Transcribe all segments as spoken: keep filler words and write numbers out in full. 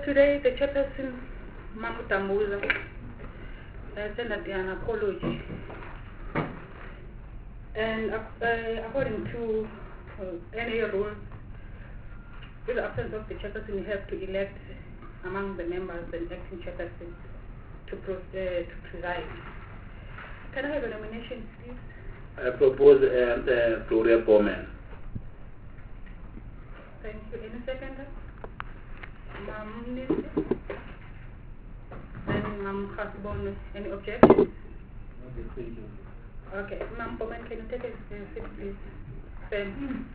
today the chairperson, Mamutamuza, uh, sent an apology. And uh, according to uh, N A rules, with the absence of the chairperson, you have to elect among the members and acting chairperson to, pro- uh, to preside. Can I have a nomination, please? I propose uh, uh, Gloria Bowman. Thank you. Any seconder? Ma'am Nisi? And Ma'am Khasbon, any objections? Okay. Ma'am Bowman, can you take a seat, please? Thank you.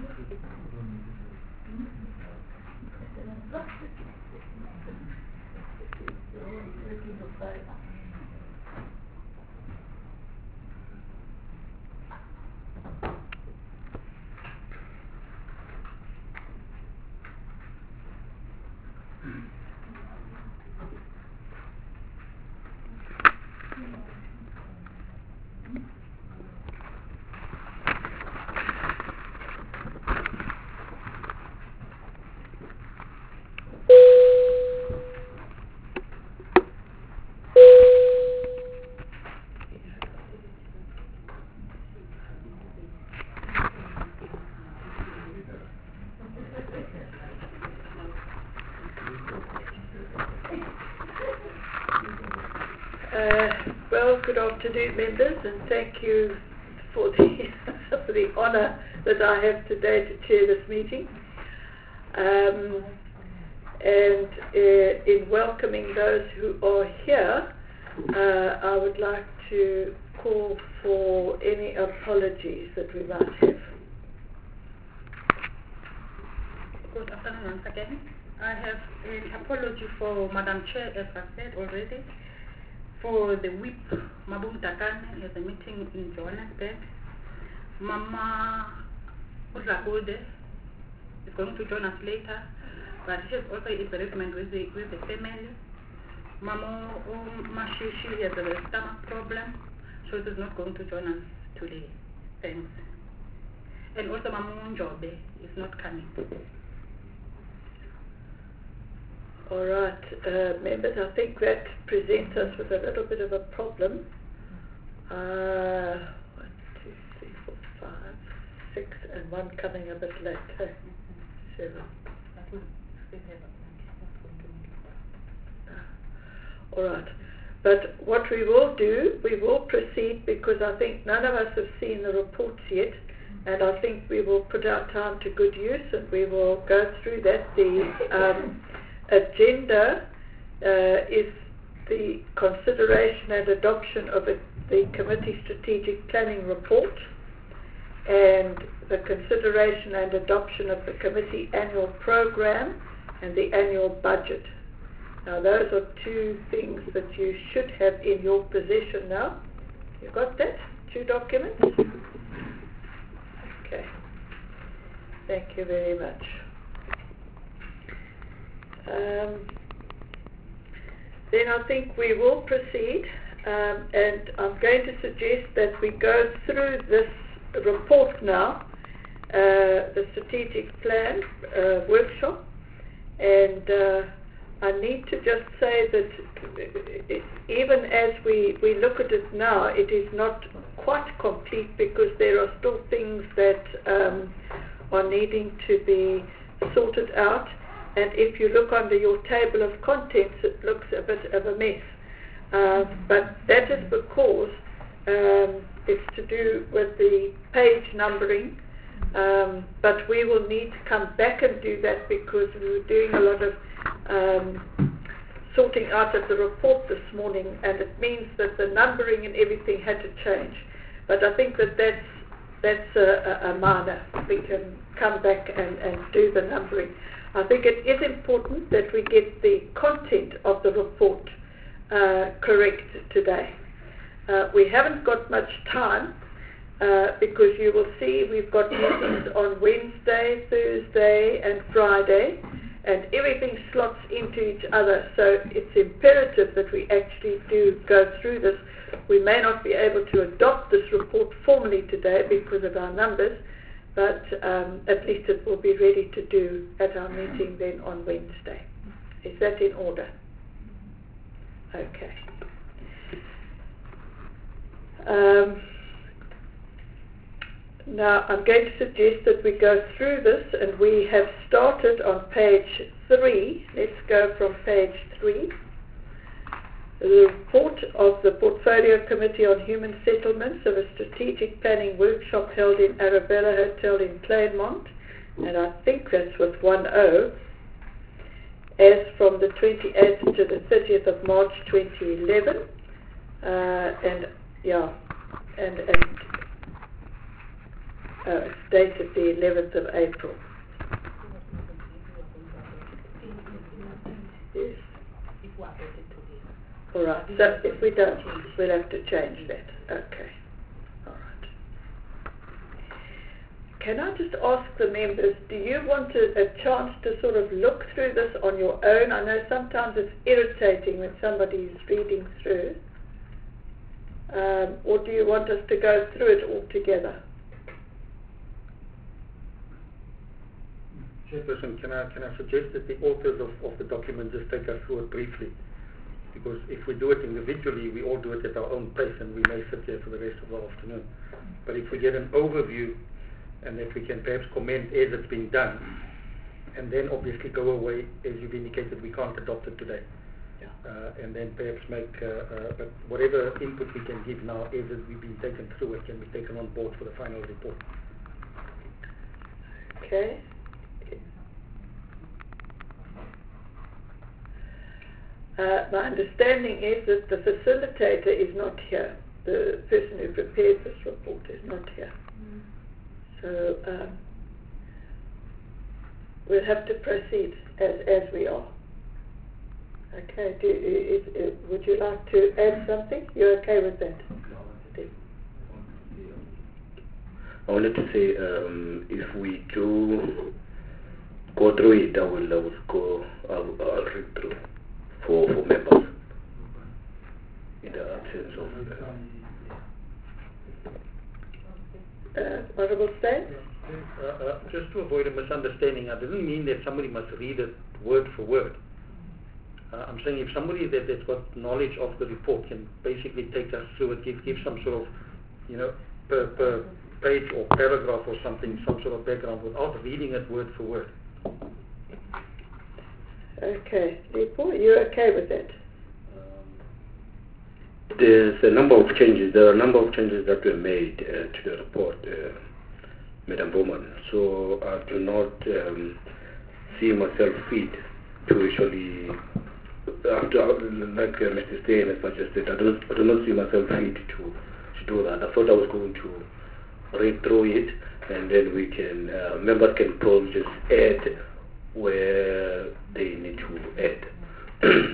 Uh, well, good afternoon, members, and thank you for the for the honour that I have today to chair this meeting. Um, and uh, in welcoming those who are here, uh, I would like to call for any apologies that we might have. Good afternoon once again. I have an apology for Madam Chair, as I said already, for the whip, Mabum Takane, at the meeting in Johannesburg. Mama Uzagude is going to join us later, but she has also a bereavement with the, with the family. Mama um, Mashishi has a stomach problem, so she is not going to join us today. Thanks. And also Mama Njobe is not coming. All right, uh, members, I think that presents us with a little bit of a problem. Uh, one, two, three, four, five, six, and one coming a bit later. Seven. All right. But what we will do, we will proceed because I think none of us have seen the reports yet, and I think we will put our time to good use and we will go through that. The um, agenda uh, is the consideration and adoption of a, the committee strategic planning report and the consideration and adoption of the committee annual program and the annual budget. Now those are two things that you should have in your possession now. You got that? Two documents? Okay. Thank you very much. Um, then I think we will proceed, um, and I'm going to suggest that we go through this report now, uh, the strategic plan uh, workshop, and uh, I need to just say that it, even as we, we look at it now, it is not quite complete because there are still things that um, are needing to be sorted out. And if you look under your table of contents, it looks a bit of a mess. Uh, but that is because um, it's to do with the page numbering. Um, but we will need to come back and do that because we were doing a lot of um, sorting out of the report this morning, and it means that the numbering and everything had to change. But I think that that's, that's a, a minor. We can come back and, and do the numbering. I think it is important that we get the content of the report uh, correct today. Uh, we haven't got much time uh, because you will see we've got meetings on Wednesday, Thursday and Friday, and everything slots into each other, so it's imperative that we actually do go through this. We may not be able to adopt this report formally today because of our numbers, but um, at least it will be ready to do at our meeting then on Wednesday. Is that in order? Okay. Um, now I'm going to suggest that we go through this, and we have started on page three. Let's go from page three. The report of the Portfolio Committee on Human Settlements of a strategic planning workshop held in Arabella Hotel in Claremont, and I think that's with one O, as from the twenty-eighth to the thirtieth of March twenty eleven, uh, and yeah, and, and uh, it's dated the eleventh of April. Yes. All right, so if we don't, we'll have to change that. Okay. All right. Can I just ask the members, do you want a, a chance to sort of look through this on your own? I know sometimes it's irritating when somebody is reading through. Um, or do you want us to go through it all together? Chairperson, can I, can I suggest that the authors of, of the document just take us through it briefly? Because if we do it individually, we all do it at our own pace, and we may sit here for the rest of the afternoon. But if we get an overview, and if we can perhaps comment as it's been done, and then obviously go away, as you've indicated, we can't adopt it today. Yeah. Uh, and then perhaps make, uh, uh, but whatever input we can give now, as it's been taken through, it can be taken on board for the final report. Okay. Uh, my understanding is that the facilitator is not here. The person who prepared this report is not here. Mm. So um, we'll have to proceed as, as we are. Okay, do, is, is, would you like to add something? You're okay with that? I wanted to say, um, if we do go through it, I will, I will go, I'll, I'll read through for, for members in the absence of uh, uh, Honourable Stan? Uh, uh, just to avoid a misunderstanding, I didn't mean that somebody must read it word for word. Uh, I'm saying if somebody that, that's got knowledge of the report can basically take us through it, give, give some sort of, you know, per, per page or paragraph or something, some sort of background without reading it word for word. Okay, Leopold, you're okay with that? Um, there's a number of changes. There are a number of changes that were made uh, to the report, uh, Madam Bowman. So I do not um, see myself fit to actually, after, like uh, Mister Stein has suggested, I do, I do not see myself fit to, to do that. I thought I was going to read through it, and then we can, uh, members can probably just add where they need to add.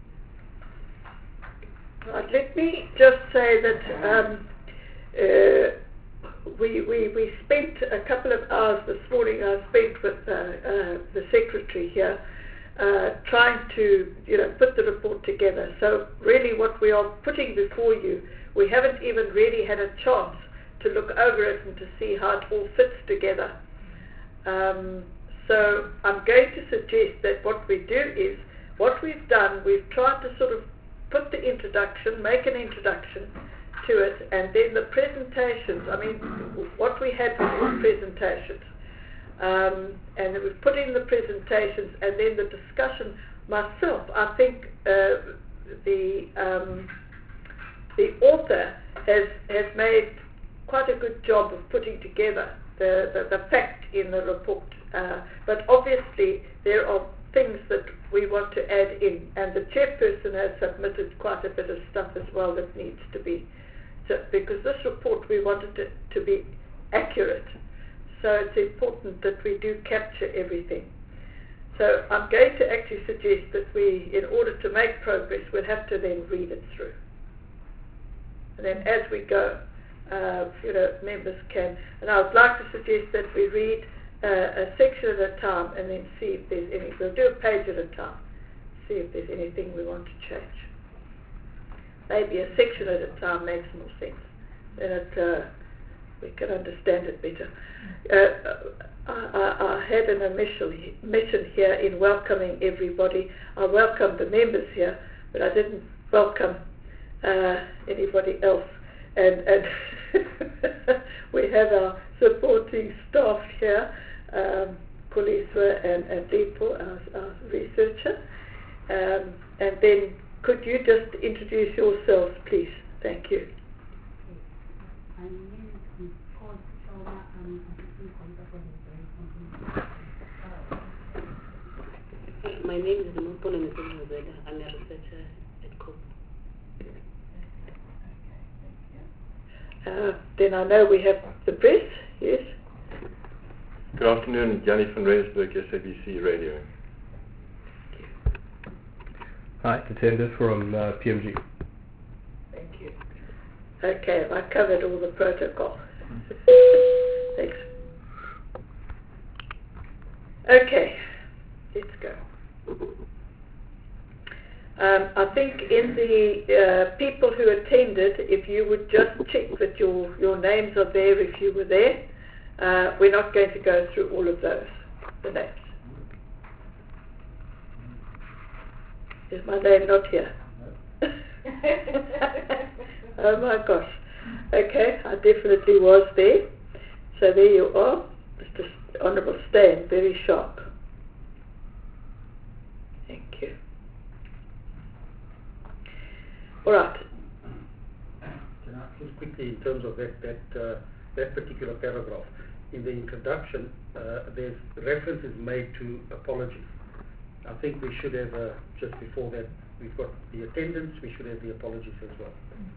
Right, let me just say that um, uh, we, we, we spent a couple of hours this morning, I spent with uh, uh, the secretary here, uh, trying to, you know, put the report together. So really what we are putting before you, we haven't even really had a chance to look over it and to see how it all fits together. Um, so I'm going to suggest that what we do is, what we've done, we've tried to sort of put the introduction, make an introduction to it, and then the presentations. I mean, what we had was presentations. Um, and we've put in the presentations, and then the discussion. Myself, I think uh, the um, the author has has made quite a good job of putting together the, the, the fact in the report. Uh, but obviously there are things that we want to add in, and the chairperson has submitted quite a bit of stuff as well that needs to be, so, because this report we wanted it to be accurate, so it's important that we do capture everything. So I'm going to actually suggest that we, in order to make progress, we'll have to then read it through, and then as we go, uh, you know, members can, and I would like to suggest that we read Uh, a section at a time, and then see if there's any. We'll do a page at a time, see if there's anything we want to change. Maybe a section at a time makes more sense. Then it, uh, we can understand it better. Uh, I, I, I had an initial mission here in welcoming everybody. I welcomed the members here, but I didn't welcome uh, anybody else. And, and we have our supporting staff here, um, Kuliswa and, and Deepo, our, our researcher. Um, and then could you just introduce yourselves, please? Thank you. My name is Mupolo Mzela. I'm a researcher at COPE. Uh, then I know we have the press, yes? Good afternoon, Yanni van Rensburg, S A B C Radio. Hi, it's Anders from uh, P M G. Thank you. Okay, I covered all the protocol. Thanks. Okay, let's go. Um, I think in the uh, people who attended, if you would just check that your, your names are there if you were there. Uh, we're not going to go through all of those, the names. Is my name not here? Oh my gosh. Okay, I definitely was there. So there you are, Mister Honourable Stan, very sharp. Thank you. All right. Can I just quickly, in terms of that that uh, that particular paragraph, in the introduction, uh, there's references made to apologies. I think we should have, uh, just before that, we've got the attendance, we should have the apologies as well.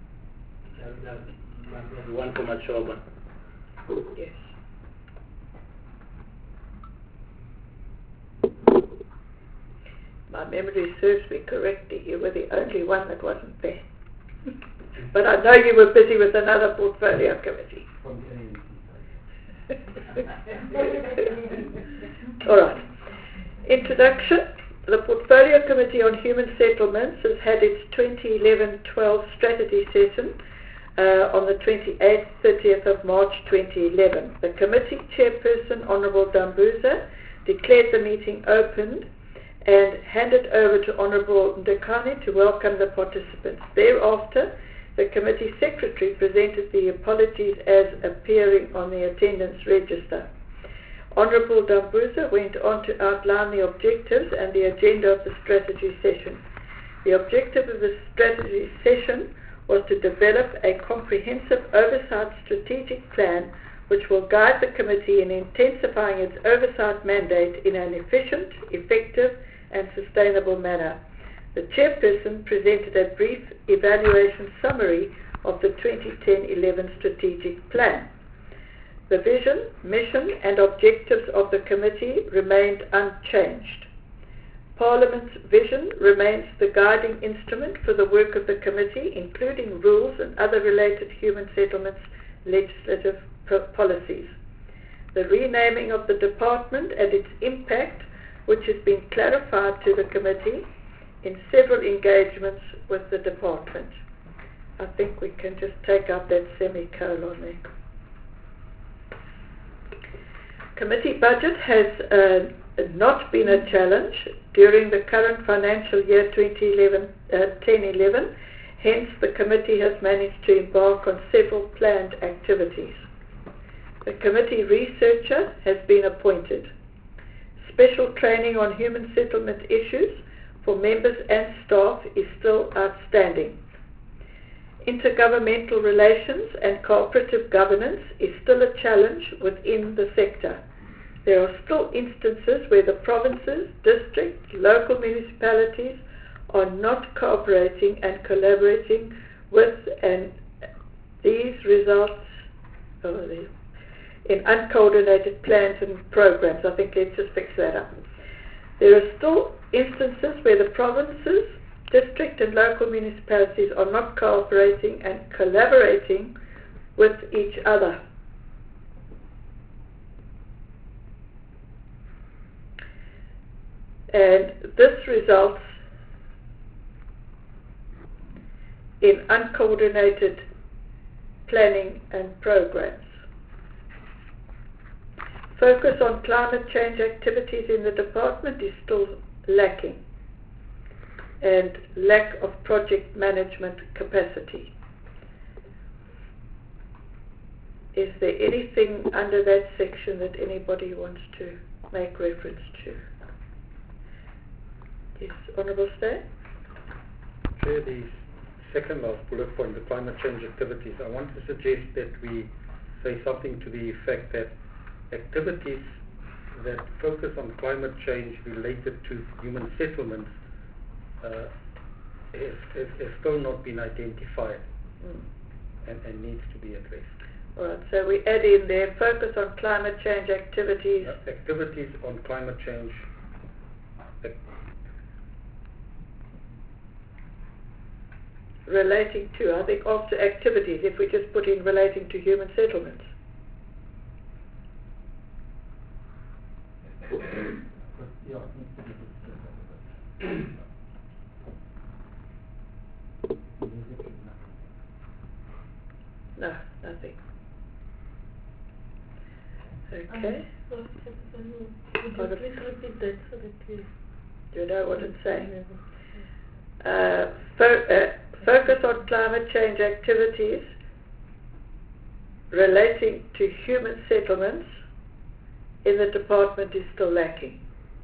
Uh, one for Machoba. Yes. My memory serves me correctly. You were the only one that wasn't there. But I know you were busy with another portfolio committee. All right. Introduction. The Portfolio Committee on Human Settlements has had its twenty eleven twelve strategy session uh, on the twenty-eighth, thirtieth of March twenty eleven. The committee chairperson, Honourable Dambuza, declared the meeting opened and handed over to Honourable Ndakane to welcome the participants. Thereafter, the committee secretary presented the apologies as appearing on the attendance register. Honourable Dambuza went on to outline the objectives and the agenda of the strategy session. The objective of the strategy session was to develop a comprehensive oversight strategic plan which will guide the committee in intensifying its oversight mandate in an efficient, effective and sustainable manner. The chairperson presented a brief evaluation summary of the twenty ten eleven strategic plan. The vision, mission and objectives of the committee remained unchanged. Parliament's vision remains the guiding instrument for the work of the committee, including rules and other related human settlements legislative policies. The renaming of the department and its impact, which has been clarified to the committee in several engagements with the department. I think we can just take out that semicolon there. Committee budget has uh, not been a challenge during the current financial year twenty eleven, ten eleven. Hence, the committee has managed to embark on several planned activities. The committee researcher has been appointed. Special training on human settlement issues for members and staff is still outstanding. Intergovernmental relations and cooperative governance is still a challenge within the sector. There are still instances where the provinces, districts, local municipalities are not cooperating and collaborating with, and these results oh, in uncoordinated plans and programs. I think let's just fix that up. There are still instances where the provinces, district and local municipalities are not cooperating and collaborating with each other. And this results in uncoordinated planning and programs. Focus on climate change activities in the department is still lacking, and lack of project management capacity. Is there anything under that section that anybody wants to make reference to? Yes, Honourable Stan? Chair, the second last bullet point, the climate change activities, I want to suggest that we say something to the effect that activities that focus on climate change related to human settlements uh, has, has, has still not been identified Mm. and, and needs to be addressed. All right, so we add in there, focus on climate change activities. Uh, activities on climate change ac- Relating to, I think after activities, if we just put in relating to human settlements. No, nothing. Okay. Um, Would you please repeat that so that we... Do you know what it's saying? Uh, fo- uh, focus on climate change activities relating to human settlements in the department is still lacking.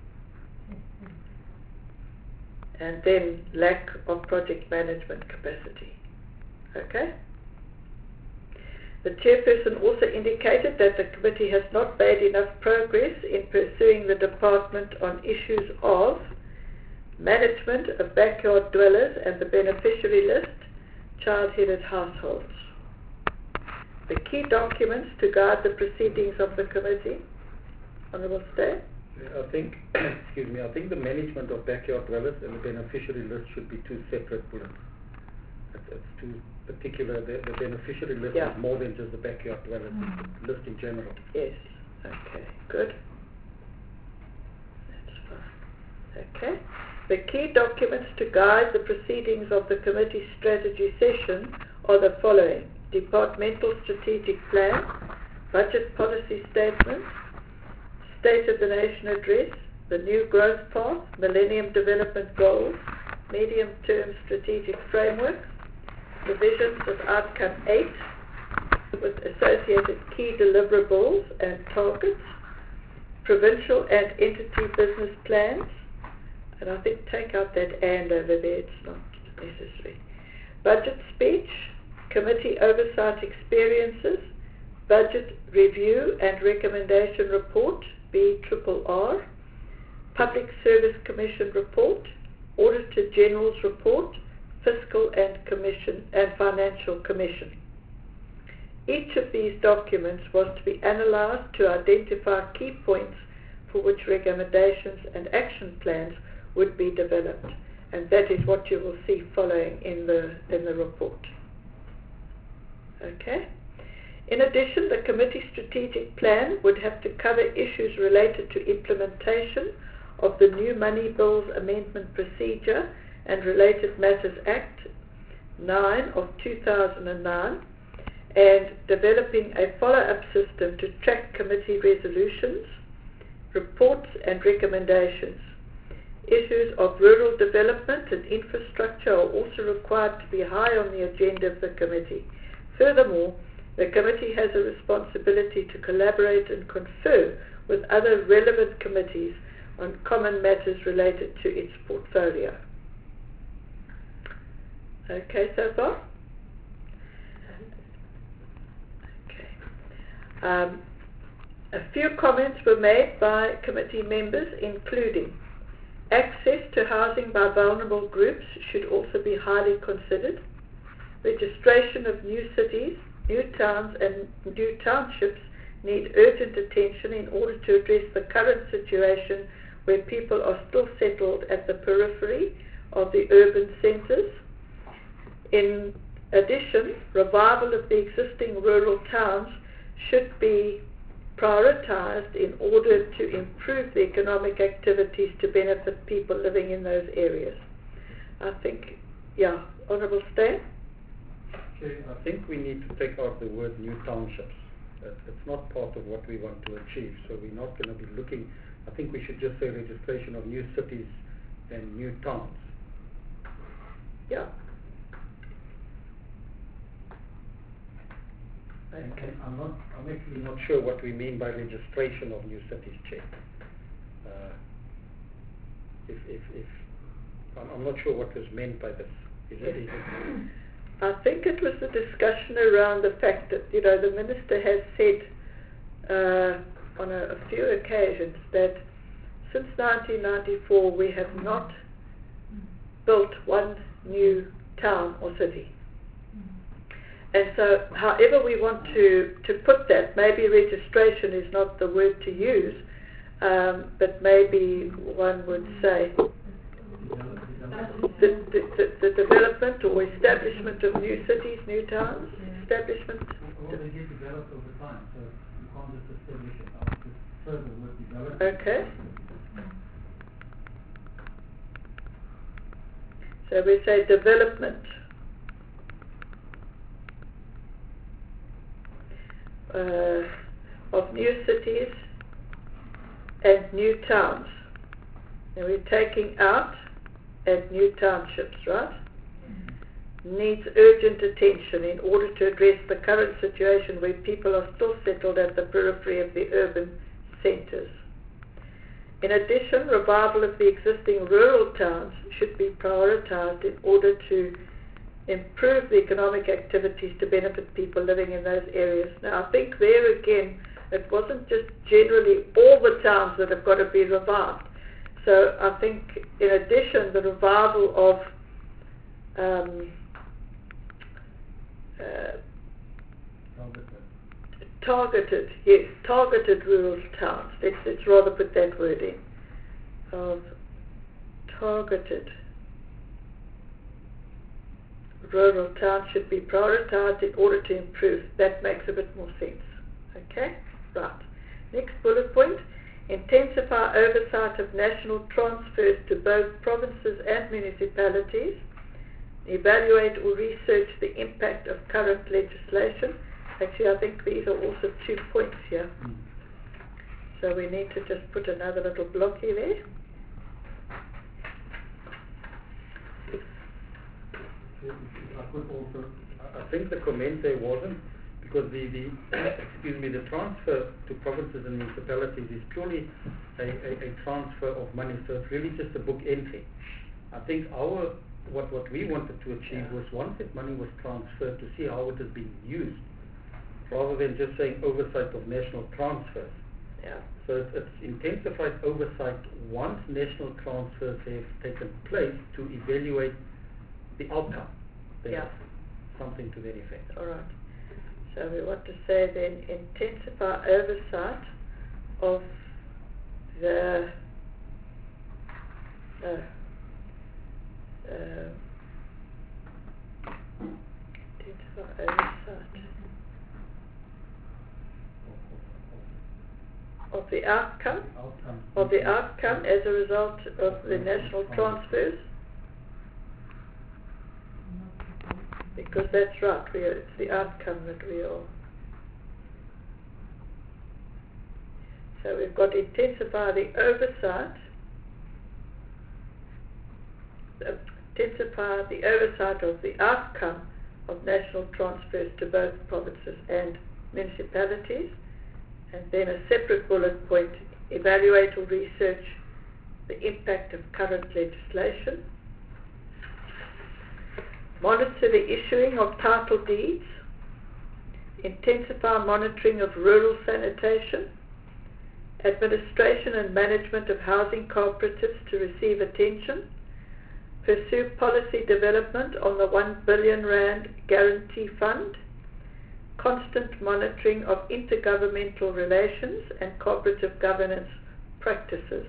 And then lack of project management capacity. Okay? The chairperson also indicated that the committee has not made enough progress in pursuing the department on issues of management of backyard dwellers and the beneficiary list, child-headed households. The key documents to guide the proceedings of the committee. Honourable Stan? I think, excuse me, I think the management of backyard dwellers and the beneficiary list should be two separate bullets. It's, it's too particular. The, the beneficiary list Yeah. is more than just the backyard dwellers, Mm. it's the list in general. Yes. Okay, good. That's fine. Okay. The key documents to guide the proceedings of the committee strategy session are the following: departmental strategic plan, budget policy statement, State of the Nation address, the new growth path, Millennium Development Goals, medium-term strategic framework, provisions of outcome eight with associated key deliverables and targets, provincial and entity business plans, and I think take out that and over there, it's not necessary. Budget speech, committee oversight experiences, budget review and recommendation report, B R R R, Public Service Commission report, Auditor General's report, Fiscal and Commission and Financial Commission. Each of these documents was to be analysed to identify key points for which recommendations and action plans would be developed, and that is what you will see following in the in the report. Okay. In addition, the committee strategic plan would have to cover issues related to implementation of the New Money Bills Amendment Procedure and Related Matters Act nine of two thousand nine, and developing a follow-up system to track committee resolutions, reports and recommendations. Issues of rural development and infrastructure are also required to be high on the agenda of the committee. Furthermore, the committee has a responsibility to collaborate and confer with other relevant committees on common matters related to its portfolio. Okay, so far? Okay. Um, a few comments were made by committee members, including access to housing by vulnerable groups should also be highly considered. Registration of new cities, new towns and new townships need urgent attention in order to address the current situation where people are still settled at the periphery of the urban centres. In addition, revival of the existing rural towns should be prioritised in order to improve the economic activities to benefit people living in those areas. I think, yeah, Honourable Stan? Okay, I think we need to take out the word new townships. It, it's not part of what we want to achieve. So we're not going to be looking. I think we should just say registration of new cities and new towns. Yeah. Okay. And I'm not. I'm actually not sure what we mean by registration of new cities, Chair. Uh, if, if, if I'm, I'm not sure what was meant by this. Is it, is it I think it was the discussion around the fact that, you know, the Minister has said uh, on a, a few occasions that since nineteen ninety-four we have not built one new town or city. And so however we want to, to put that, maybe registration is not the word to use, um, but maybe one would say the, the, the, the development or establishment of new cities, new towns, establishment. Well, they get developed over time, so you can't just establish it. I would just further the word development. Okay. So we say development. Uh, of new cities and new towns. And we're taking out and new townships, right? Mm-hmm. Needs urgent attention in order to address the current situation where people are still settled at the periphery of the urban centres. In addition, revival of the existing rural towns should be prioritised in order to improve the economic activities to benefit people living in those areas. Now, I think there again, it wasn't just generally all the towns that have got to be revived. So I think in addition, the revival of um, uh, targeted, yes, targeted rural towns. Let's, let's rather put that word in. Of targeted rural towns should be prioritised in order to improve. That makes a bit more sense. Okay? Right. Next bullet point. Intensify oversight of national transfers to both provinces and municipalities. Evaluate or research the impact of current legislation. Actually, I think these are also two points here. So we need to just put another little blocky there. I could also, I think the comment there wasn't, because the, the excuse me, the transfer to provinces and municipalities is purely a, a, a transfer of money, so it's really just a book entry. I think our, what, what we wanted to achieve yeah. was once that money was transferred to see how it is being used, rather than just saying oversight of national transfers. Yeah. So it's, it's intensified oversight once national transfers have taken place to evaluate the outcome. There's yeah. something to that effect. All right. So we want to say then intensify oversight of the uh, uh, intensify oversight of the outcome of the outcome as a result of the national transfers. Because that's right, we are, it's the outcome that we are. So we've got to intensify the oversight, uh, intensify the oversight of the outcome of national transfers to both provinces and municipalities, and then a separate bullet point, evaluate or research the impact of current legislation. Monitor the issuing of title deeds, intensify monitoring of rural sanitation, administration and management of housing cooperatives to receive attention, pursue policy development on the one billion rand guarantee fund, constant monitoring of intergovernmental relations and cooperative governance practices.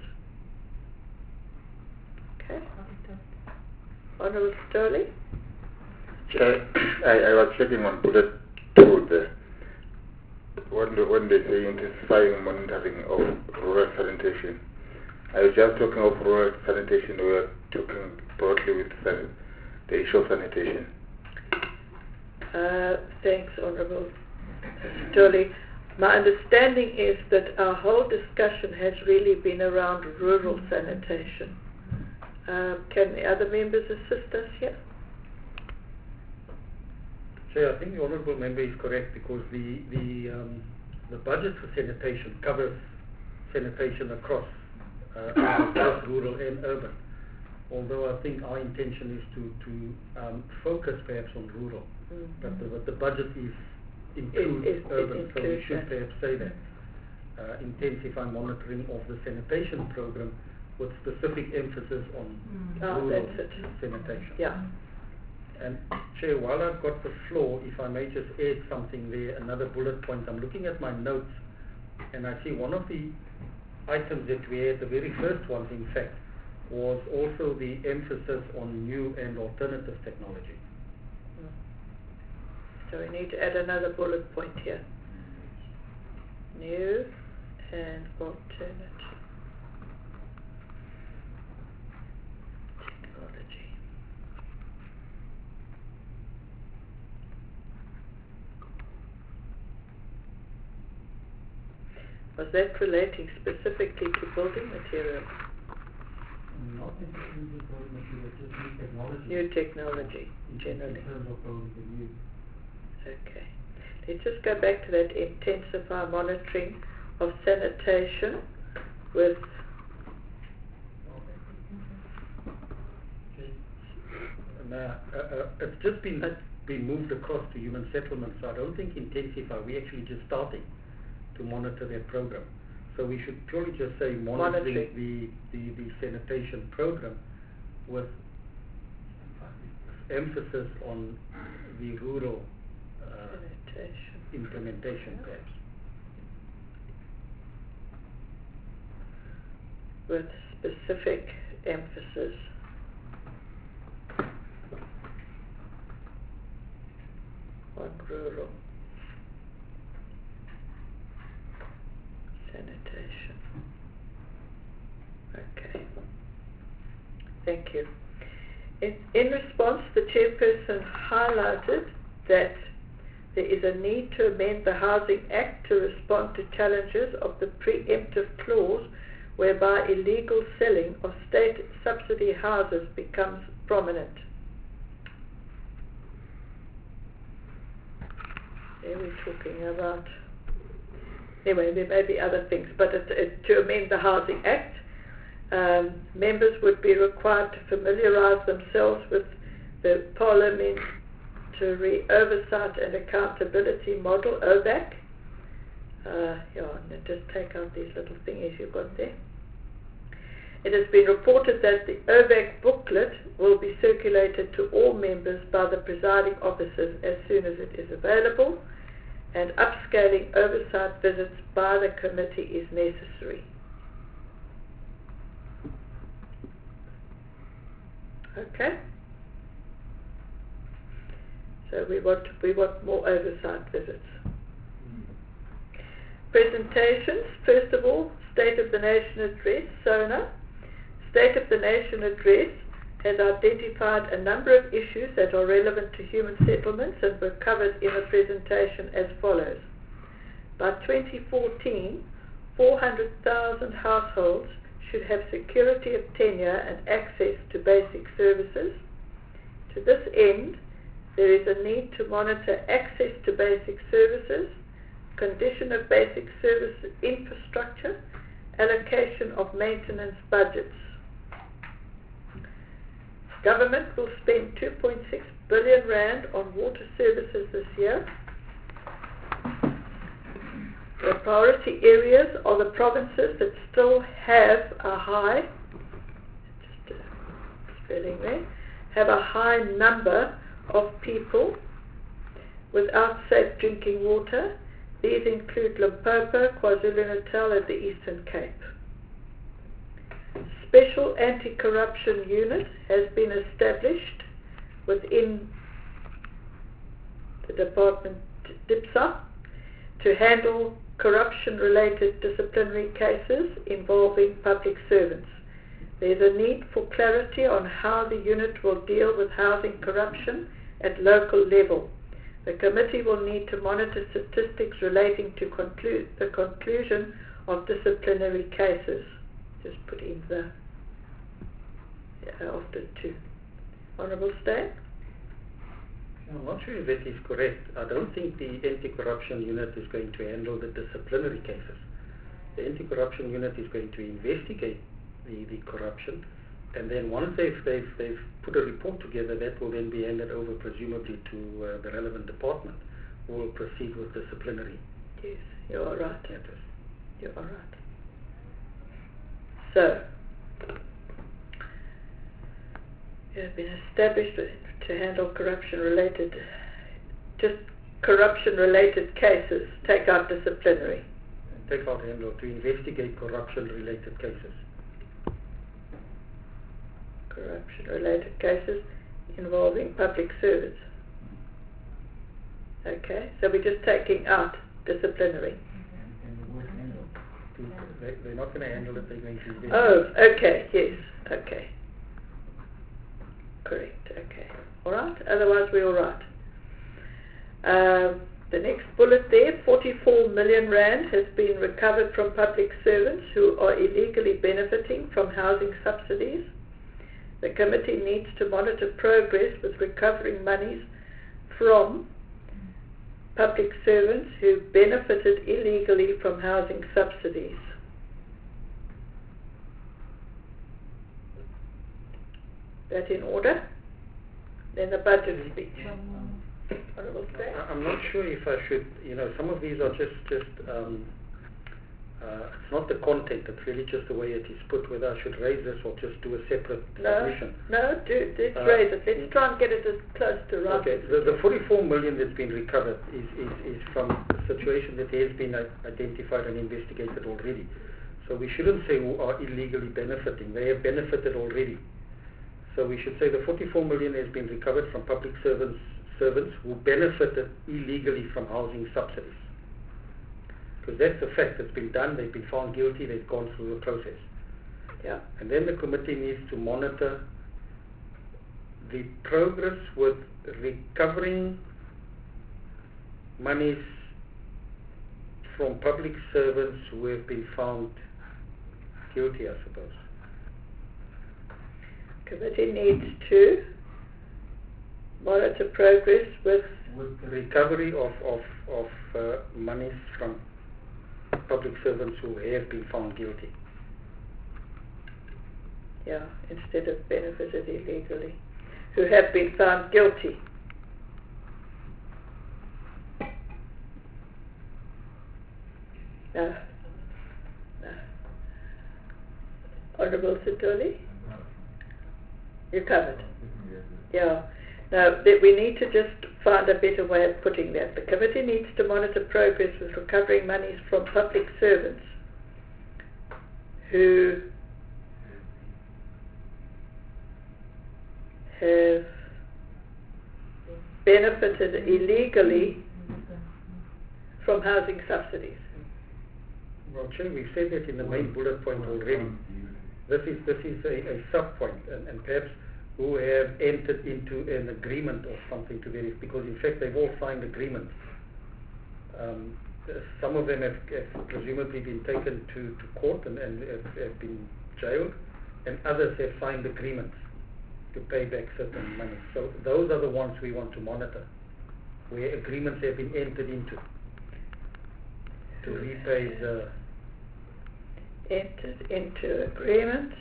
Okay. Honourable Sterling. Chair, I, I was checking on bullet two there. When, the, when they say intensifying monitoring of rural sanitation, I was just talking of rural sanitation, we were talking broadly with san- the issue of sanitation. Uh, thanks, Honourable Sterling. My understanding is that our whole discussion has really been around rural sanitation. Um, can the other members assist us here? Chair, I think the honourable member is correct, because the the um, the budget for sanitation covers sanitation across uh, both rural and urban. Although I think our intention is to to um, focus perhaps on rural, mm-hmm. but the, but the budget is includes it, it, urban, it so we should that. perhaps say that. Uh, intensify monitoring of the sanitation program with specific emphasis on mm. rural oh, sanitation. Yeah. And Chair, while I've got the floor, if I may just add something there, another bullet point. I'm looking at my notes, and I see one of the items that we had, the very first ones in fact, was also the emphasis on new and alternative technology. So we need to add another bullet point here. New and alternative technology. Was that relating specifically to building materials? Not necessarily building materials, just new technology. New technology, generally. In terms of building the new. Okay. Let's just go back to that intensify monitoring of sanitation with uh, uh, uh, it's just been uh, been moved across to human settlement, so I don't think intensify, we're actually just starting to monitor their program. So we should purely just say monitoring, monitoring. The, the, the sanitation program with emphasis on the rural uh, implementation perhaps. With specific emphasis on rural sanitation. Okay. Thank you. In, in response, the chairperson highlighted that there is a need to amend the Housing Act to respond to challenges of the preemptive clause whereby illegal selling of state subsidy houses becomes prominent. There we're talking about, anyway, there may be other things, but it, it, to amend the Housing Act, um, members would be required to familiarise themselves with the Parliamentary Oversight and Accountability Model, O V A C. Uh, yeah, and just take out these little thingies you've got there. It has been reported that the O V A C booklet will be circulated to all members by the presiding officers as soon as it is available, and upscaling oversight visits by the committee is necessary. Okay? So we want, we want more oversight visits. Presentations, first of all, State of the Nation Address, SONA. State of the Nation Address has identified a number of issues that are relevant to human settlements and were covered in the presentation as follows. By twenty fourteen, four hundred thousand households should have security of tenure and access to basic services. To this end, there is a need to monitor access to basic services, condition of basic service infrastructure, allocation of maintenance budgets. Government will spend two point six billion rand on water services this year. The priority areas are the provinces that still have a high, just uh, spelling there, have a high number of people without safe drinking water. These include Limpopo, KwaZulu-Natal and the Eastern Cape. Special Anti-Corruption Unit has been established within the Department DIPSA to handle corruption-related disciplinary cases involving public servants. There is a need for clarity on how the unit will deal with housing corruption at local level. The committee will need to monitor statistics relating to conclu- the conclusion of disciplinary cases. Just put in the yeah, after two. Honourable Stan? I'm not sure if that is correct. I don't think the anti-corruption unit is going to handle the disciplinary cases. The anti-corruption unit is going to investigate the, the corruption, and then once they've, they've, they've put a report together, that will then be handed over presumably to uh, the relevant department, who will proceed with disciplinary. Yes, you are right. Matters. You are right. So, you have been established to handle corruption-related, just corruption-related cases. Take out disciplinary. Take out handle to investigate corruption-related cases. Corruption-related cases involving public servants. Okay, so we're just taking out disciplinary. They, they're not going to handle it, they're going to investigate. Oh, okay, yes, okay. Correct, okay. All right, otherwise we're all right. Um, the next bullet there, forty-four million rand has been recovered from public servants who are illegally benefiting from housing subsidies. The committee needs to monitor progress with recovering monies from public servants who benefited illegally from housing subsidies. That in order? Then the budget speech. Honourable Stan? I'm not sure if I should, you know, some of these are just, just um, uh, it's not the content, it's really just the way it is put, whether I should raise this or just do a separate No, submission. no, do, let's Uh, raise it. Let's try and get it as close to right. Okay, the, the forty-four million that's been recovered is, is, is from a situation that has been uh, identified and investigated already. So we shouldn't say who are illegally benefiting. They have benefited already. So we should say the forty-four million has been recovered from public servants servants who benefited illegally from housing subsidies. Because that's a fact. It's been done. They've been found guilty. They've gone through the process. Yeah. And then the committee needs to monitor the progress with recovering monies from public servants who have been found guilty, I suppose. Committee needs to monitor progress with with the recovery of, of, of uh, monies from public servants who have been found guilty. Yeah, instead of benefited illegally, who have been found guilty. No. No. Honourable Sitoli? You covered? Yeah. Now, that we need to just find a better way of putting that. The committee needs to monitor progress with recovering monies from public servants who have benefited illegally from housing subsidies. Well, Chair, we've said that in the main bullet point already. This is this is a, a sub point, and, and perhaps who have entered into an agreement or something to that, because in fact they've all signed agreements. Um, some of them have, have presumably been taken to, to court and, and have, have been jailed, and others have signed agreements to pay back certain money. So those are the ones we want to monitor, where agreements have been entered into to repay the entered into agreements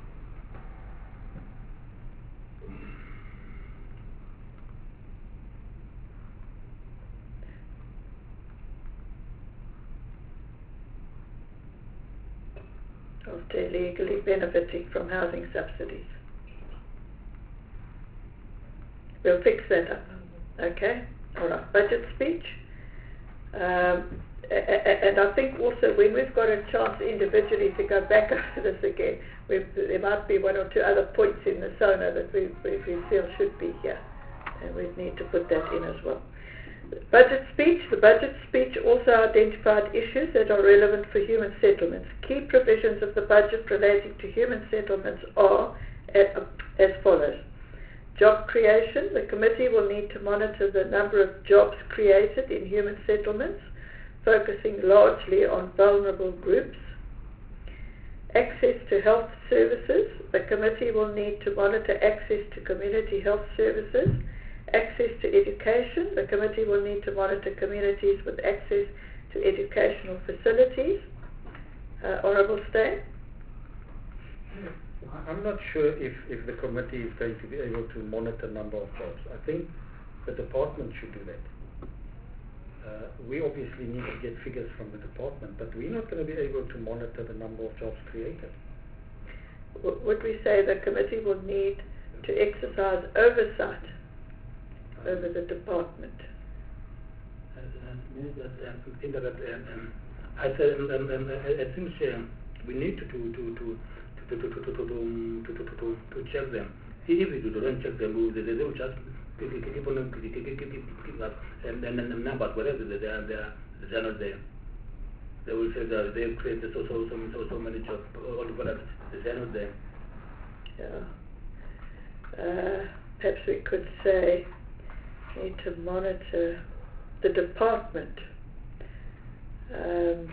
of illegally benefiting from housing subsidies. We'll fix that up. Okay? All right. Budget speech. Um, and I think also when we've got a chance individually to go back over this again, we've, there might be one or two other points in the SONA that we, we, we feel should be here, and we need to put that in as well. Budget speech. The budget speech also identified issues that are relevant for human settlements. Key provisions of the budget relating to human settlements are as follows. job creation. The committee will need to monitor the number of jobs created in human settlements, focusing largely on vulnerable groups. Access to health services. The committee will need to monitor access to community health services. Access to education. The committee will need to monitor communities with access to educational facilities. Uh, Honourable Steyn? I'm not sure if, if the committee is going to be able to monitor number of jobs. I think the department should do that. Uh, we obviously need to get figures from the department, but we're not going to be able to monitor the number of jobs created. W- would we say the committee will need to exercise oversight um, over the department? Uh, uh, I think that um, um, I said um, um, um, I, I think um, we need to to to to to to to to to, to, to, to, to check them. If we don't check them, they, they will just keep on keep up and then the numbers whatever they are they are they are not there. They will say that they created so so so so, so many jobs, all the products they are not there. Yeah. Uh, perhaps we could say need to monitor the department. Um,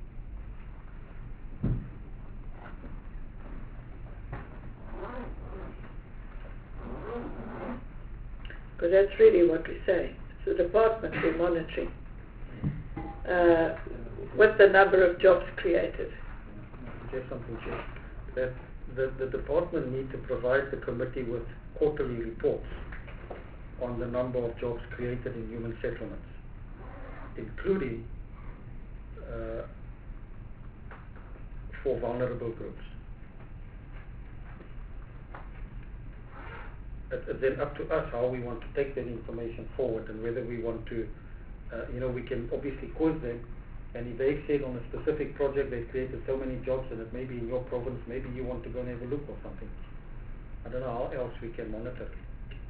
because that's really what we say. It's the department we're monitoring uh, with the number of jobs created. Just something, Chair. That the, the department need to provide the committee with quarterly reports on the number of jobs created in human settlements, including uh, for vulnerable groups. It's then up to us how we want to take that information forward and whether we want to, uh, you know, we can obviously quiz them, and if they've said on a specific project they've created so many jobs and it may be in your province, maybe you want to go and have a look or something. I don't know how else we can monitor it.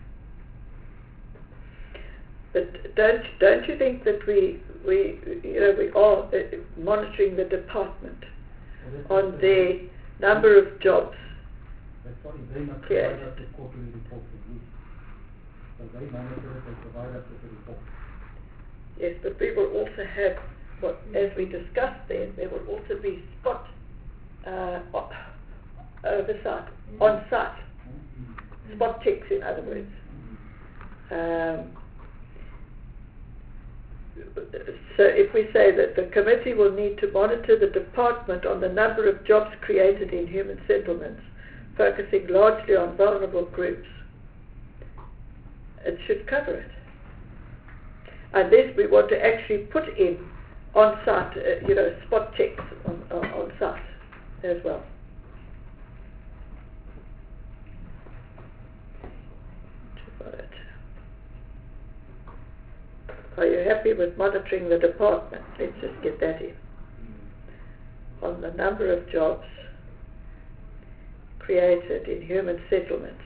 But don't don't you think that we we you know we are uh, monitoring the department well, on the number of jobs? That's why they must created. provide us with quarterly reports at least. So they monitor it, they provide us with a report. Yes, but we will also have, what, as we discussed there, there will also be spot uh, oversight, mm-hmm. on site, mm-hmm. spot checks in other words. Um, so if we say that the committee will need to monitor the department on the number of jobs created in human settlements, focusing largely on vulnerable groups, it should cover it. Unless we want to actually put in on-site, uh, you know, spot checks on, on, on site as well. Are you happy with monitoring the department? Let's just get that in. On the number of jobs created in human settlements.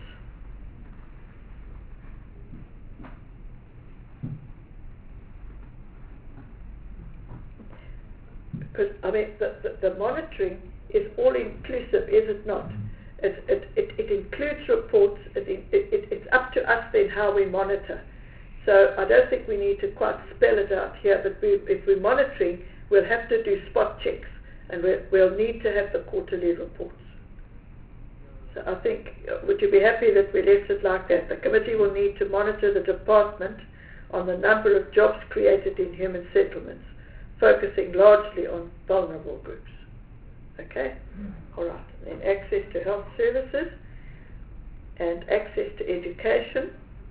Because, I mean, the, the, the monitoring is all-inclusive, is it not? It, it, it, it includes reports. It, it, it, it's up to us then how we monitor. So I don't think we need to quite spell it out here, but we, if we're monitoring, we'll have to do spot checks, and we'll, we'll need to have the quarterly reports. So I think, would you be happy that we left it like that? The committee will need to monitor the department on the number of jobs created in human settlements, focusing largely on vulnerable groups. Okay? Mm. All right. And then access to health services and access to education,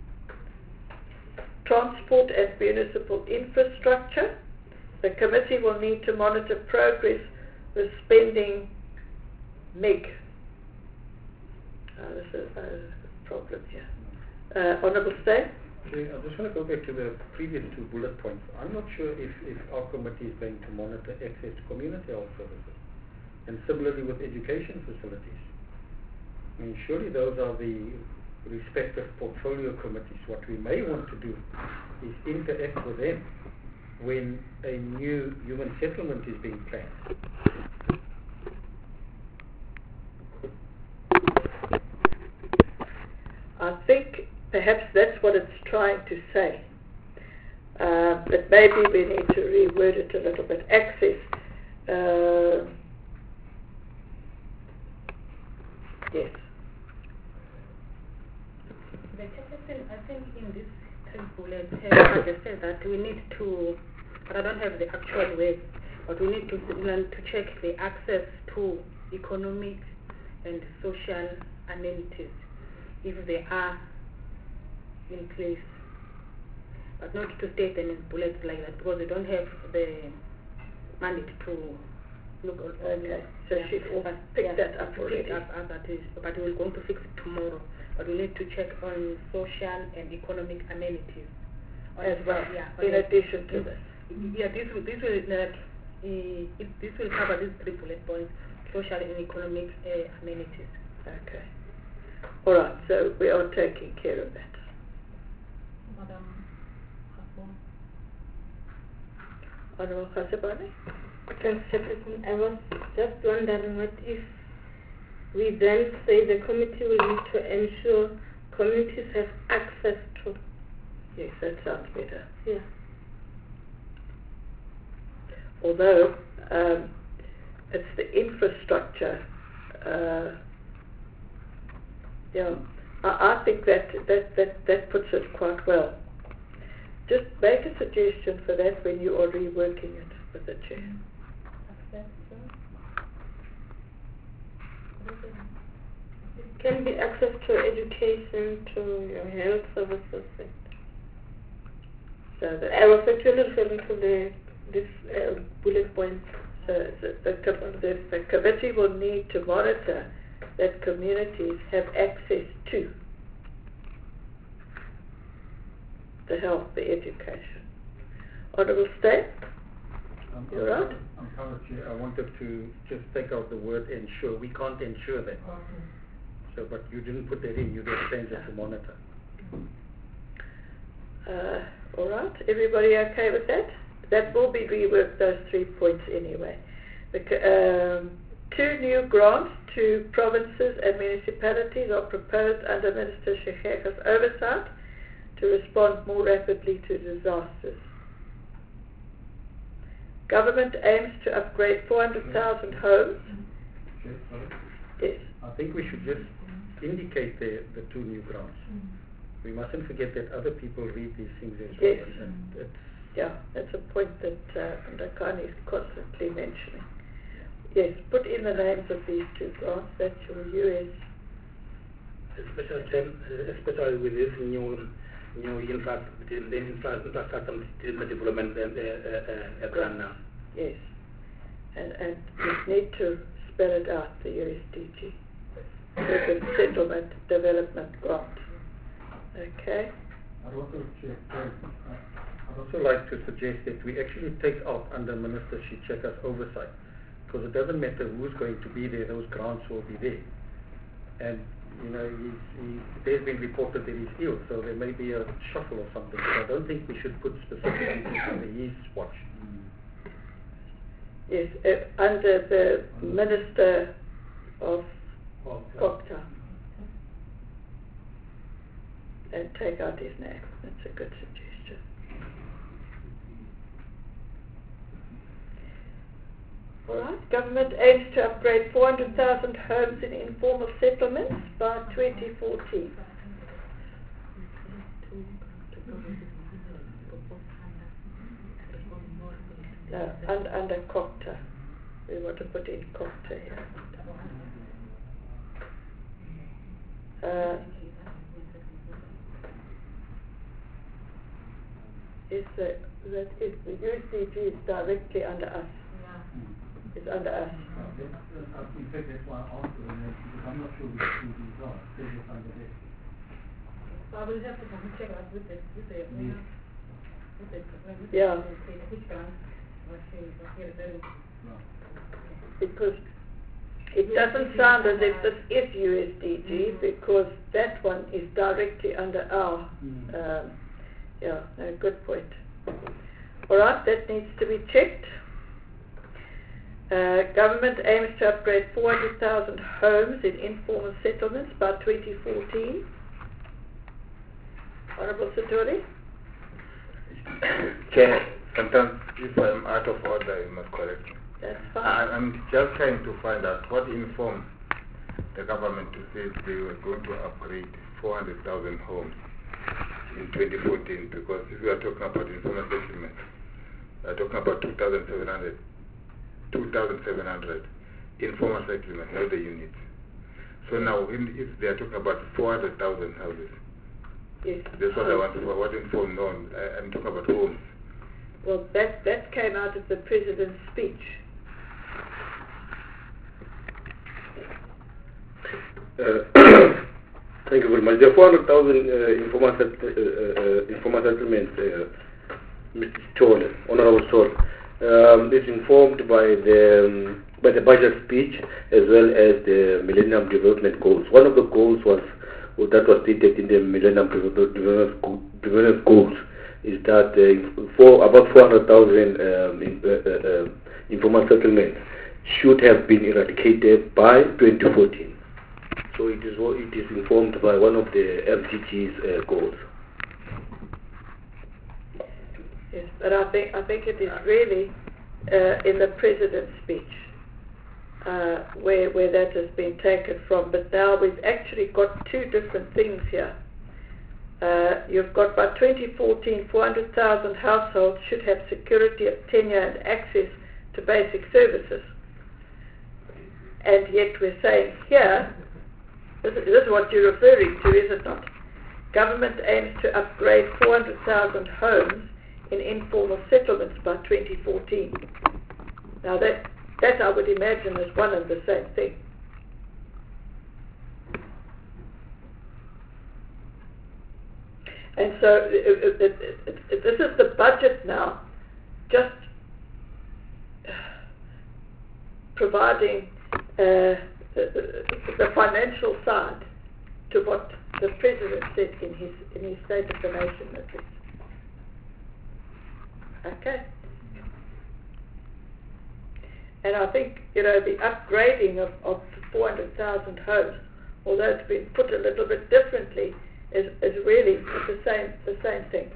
transport and municipal infrastructure. The committee will need to monitor progress with spending M E G. Oh, this is a problem here. Uh, Honourable Steyn? Okay, I just want to go back to the previous two bullet points. I'm not sure if, if our committee is going to monitor access to community health services, and similarly with education facilities. I mean, surely those are the respective portfolio committees. What we may want to do is interact with them when a new human settlement is being planned. I think perhaps that's what it's trying to say. Uh, but maybe we need to reword it a little bit. Access. Uh, yes. The chairperson, I think in this three bullets have suggested that we need to, but I don't have the actual words, but we need to learn to check the access to economic and social amenities if they are in place, but not to state them in bullets like that because we don't have the mandate to look at all. Okay, so yeah. she's all picked yeah, that up already. Picked up as that is, but we're going to fix it tomorrow. But we need to check on social and economic amenities As well, yeah, in on addition to it. this. Yeah, this will, this will, uh, uh, it, this will cover these three bullet points, social and economic uh, amenities. Okay. All right, so we are taking care of that. Madam Honorable Khasabani? Thanks, Chairperson. I was just wondering what if we then say the committee will need to ensure communities have access to. Yes, that sounds better. Yeah. Although um, it's the infrastructure. Uh, yeah, I, I think that, that, that, that puts it quite well. Just make a suggestion for that when you are reworking it with the chair. Can be access to education, to your health services. So that I was actually referring to the this uh, bullet point. So the, the, com- the, the committee will need to monitor that communities have access to the health, the education. Honourable State? Um, You're I'm- right. I'm covered, Chair. I wanted to just take out the word ensure. We can't ensure that. So, but you didn't put that in. You just changed it to monitor. Uh, all right. Everybody okay with that? That will be reworked, those three points anyway. The, c- um, two new grants to provinces and municipalities are proposed under Minister Shekhega's oversight to respond more rapidly to disasters. Government aims to upgrade four hundred thousand homes. Okay, sorry. Yes. I think we should just indicate the, the two new grants. We mustn't forget that other people read these things as well. Yes. And it's, Yeah, that's a point that uh, Ndakani is constantly mentioning. Yes, put in the names of these two grants. That's your U S. Especially, especially with this new new infrastructure, the infrastructure development and uh, uh, uh, grant now. Yes. And, and you need to spell it out, the U S D G. Urban Settlement Development Grant. Okay? I'd also, check, uh, I'd also like to suggest that we actually take out under Minister Shecheka's oversight, because it doesn't matter who's going to be there, those grants will be there. And, you know, he's, he, there's been reported that he's ill, so there may be a shuffle or something. So I don't think we should put specifically under his watch. Yes, uh, under the Minister of Okta. And take out his name. That's a good suggestion. All right. Government aims to upgrade four hundred thousand homes in informal settlements by twenty fourteen. No, un- under Copta. We want to put in Copta here. Uh, is the, that is the U S D G is directly under us. It's under us. In fact, that's why I asked her, because I'm not sure which two these are. They're just under there. So I will have to check out with the, with the, Yes. with the, with the, Yeah. which grant was here, there. Because it doesn't sound as if this is U S D G because that one is directly under our, um, yeah, no, good point. All right, that needs to be checked. Uh, government aims to upgrade four hundred thousand homes in informal settlements by twenty fourteen. Honorable Satori? Chair, sometimes if I'm out of order, you must correct me. That's fine. I- I'm just trying to find out what informed the government to say they were going to upgrade four hundred thousand homes in twenty fourteen, because if we are talking about informal settlements, we are talking about two thousand seven hundred, two thousand seven hundred informal settlements, not the units. So now, in, if they are talking about four hundred thousand houses, Yes. that's what I want to what informed on. I, I'm talking about homes. Well, that, that came out of the President's speech. Uh, thank you very much. The four hundred thousand uh, informal, set, uh, uh, informal settlements, uh, Mister Stoll, Honorable Stoll, um, is informed by the um, by the budget speech as well as the Millennium Development Goals. One of the goals was well, that was stated in the Millennium Development Goals is that uh, for about four hundred thousand um, in, uh, uh, informal settlements should have been eradicated by twenty fourteen. So it is it is informed by one of the L T G's uh, goals. Yes, but I think I think it is really uh, in the President's speech uh, where where that has been taken from. But now we've actually got two different things here. Uh, you've got by twenty fourteen, four hundred thousand households should have security of tenure and access to basic services. And yet we're saying here, this is, this is what you're referring to, is it not? Government aims to upgrade four hundred thousand homes in informal settlements by twenty fourteen. Now that, that I would imagine is one and the same thing. And so it, it, it, it, this is the budget now, just providing uh, the, the financial side to what the President said in his in his State of the Nation address. Okay. And I think, you know, the upgrading of, of four hundred thousand homes, although it's been put a little bit differently, is, is really the same the same thing.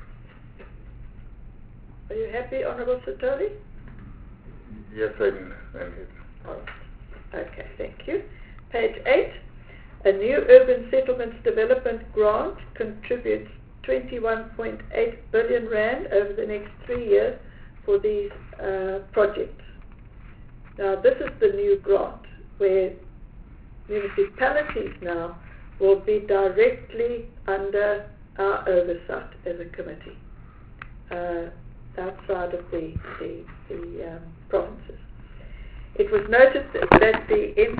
Are you happy, Honourable Satori? Yes, I'm, I'm here. All right. Okay, thank you. Page eight. A new urban settlements development grant contributes twenty-one point eight billion rand over the next three years for these uh, projects. Now, this is the new grant where municipalities now will be directly under our oversight as a committee, uh, outside of the, the, the um, provinces. It was noted that the